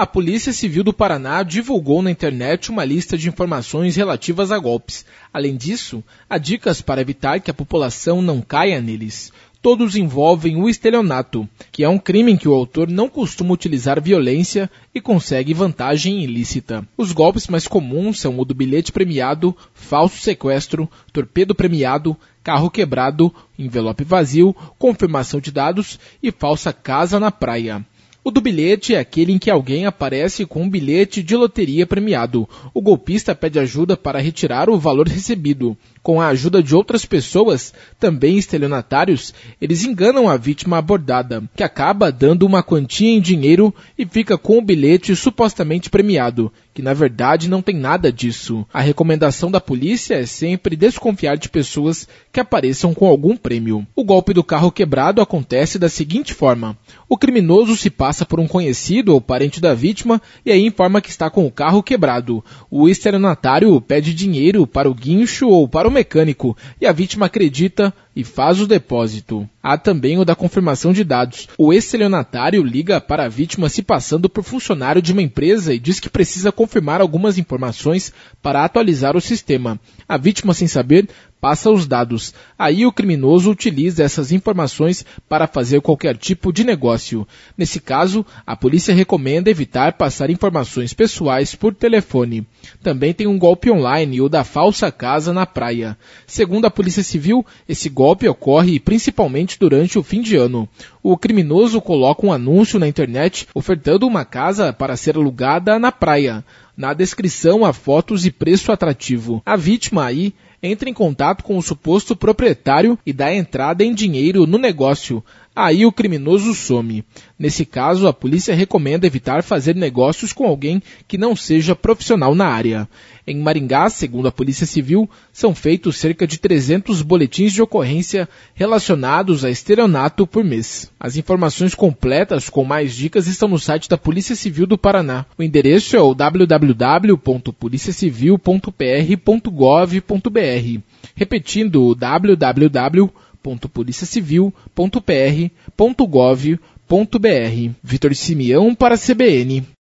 A Polícia Civil do Paraná divulgou na internet uma lista de informações relativas a golpes. Além disso, há dicas para evitar que a população não caia neles. Todos envolvem o estelionato, que é um crime em que o autor não costuma utilizar violência e consegue vantagem ilícita. Os golpes mais comuns são o do bilhete premiado, falso sequestro, torpedo premiado, carro quebrado, envelope vazio, confirmação de dados e falsa casa na praia. O do bilhete é aquele em que alguém aparece com um bilhete de loteria premiado. O golpista pede ajuda para retirar o valor recebido. Com a ajuda de outras pessoas, também estelionatários, eles enganam a vítima abordada, que acaba dando uma quantia em dinheiro e fica com o bilhete supostamente premiado, que na verdade não tem nada disso. A recomendação da polícia é sempre desconfiar de pessoas que apareçam com algum prêmio. O golpe do carro quebrado acontece da seguinte forma: o criminoso se passa por um conhecido ou parente da vítima e aí informa que está com o carro quebrado. O estelionatário pede dinheiro para o guincho ou para o mecânico e a vítima acredita e faz o depósito. Há também o da confirmação de dados. O estelionatário liga para a vítima se passando por funcionário de uma empresa e diz que precisa confirmar algumas informações para atualizar o sistema. A vítima, sem saber, passa os dados. Aí o criminoso utiliza essas informações para fazer qualquer tipo de negócio. Nesse caso, a polícia recomenda evitar passar informações pessoais por telefone. Também tem um golpe online, o da falsa casa na praia. Segundo a Polícia Civil, esse golpe ocorre principalmente durante o fim de ano. O criminoso coloca um anúncio na internet ofertando uma casa para ser alugada na praia. Na descrição há fotos e preço atrativo. A vítima aí entra em contato com o suposto proprietário e dá entrada em dinheiro no negócio. Aí o criminoso some. Nesse caso, a polícia recomenda evitar fazer negócios com alguém que não seja profissional na área. Em Maringá, segundo a Polícia Civil, são feitos cerca de 300 boletins de ocorrência relacionados a estelionato por mês. As informações completas com mais dicas estão no site da Polícia Civil do Paraná. O endereço é o www.policiacivil.pr.gov.br. Repetindo, www.policiacivil.pr.gov.br. Vitor Simeão para a CBN.